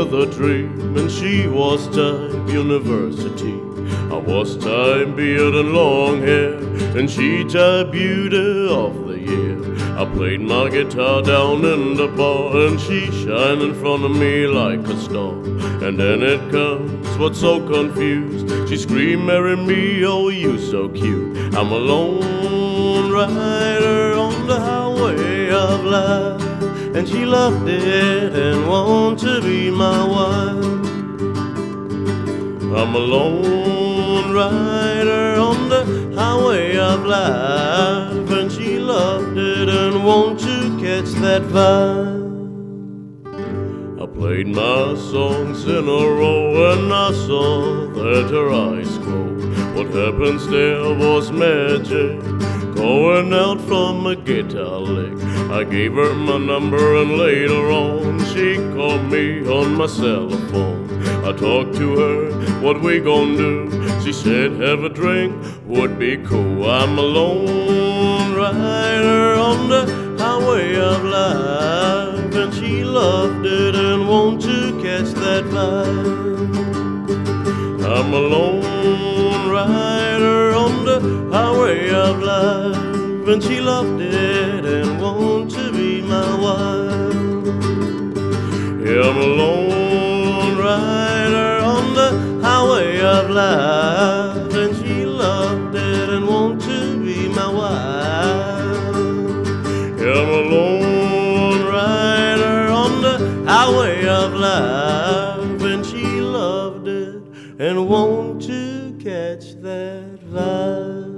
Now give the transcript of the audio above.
with a dream, and she was type university. I was type beard and long hair, and she type beauty of the year. I played my guitar down in the bar, and she shined in front of me like a star. And then it comes what's so confused. She screamed, "Marry me, oh you so cute." I'm a lone rider on the highway of life, and she loved it and wanted to be my wife. I'm a lone rider on the highway of life, and she loved it and wanted to catch that vibe. I played my songs in a row and I saw that her eyes glow. What happens there was magic going out from a guitar lick. I gave her my number and later on she called me on my cell phone. I talked to her, what we gon' do? She said have a drink, would be cool. I'm a lone rider on the highway of life, and she loved it and wanted to catch that vibe. I'm a lone rider on the highway of life, and she loved it and wanted to be my wife. Yeah, I'm a lone rider on the highway of life, and she loved it and wanted to be my wife. Yeah, I'm a lone rider on the highway of life, and she loved it and wanted to catch that vibe.